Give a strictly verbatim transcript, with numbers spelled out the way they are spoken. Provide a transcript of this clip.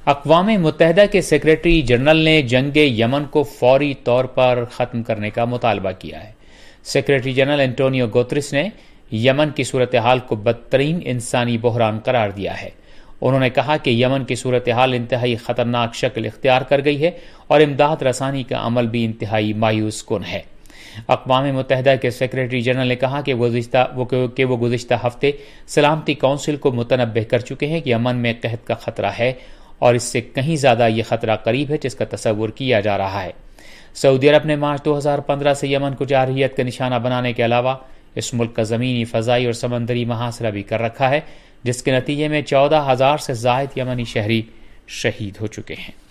अक़वाम मुत्तहिदा के secretary general ने जंग यमन को फौरी तौर पर ख़त्म करने का मुतालबा किया है। सेक्रेटरी जनरल एंटोनियो गुतेरेस ने यमन की सूरत हाल को बदतरीन इंसानी बहरान करार दिया है। उन्होंने कहा कि यमन की सूरत हाल इंतहाई खतरनाक शक्ल इख्तियार कर गई है और इमदाद रसानी का अमल भी इंतहाई मायूस कुन है। अक़वाम मुत्तहिदा के सेक्रेटरी जनरल ने कहा कि गुज़िश्ता वो कि वो गुज़िश्ता हफ्ते सलामती कौंसिल को मुतनब्बे कर चुके हैं कि यमन में कहत का खतरा है और इससे कहीं ज्यादा ये खतरा करीब है जिसका तसव्वुर किया जा रहा है। सऊदी अरब ने मार्च दो हजार पंद्रह से यमन को जारहियत का निशाना बनाने के अलावा इस मुल्क का जमीनी, फजाई और समंदरी मुहासरा भी कर रखा है, जिसके नतीजे में चौदह हजार से जायद यमनी शहरी शहीद हो चुके हैं।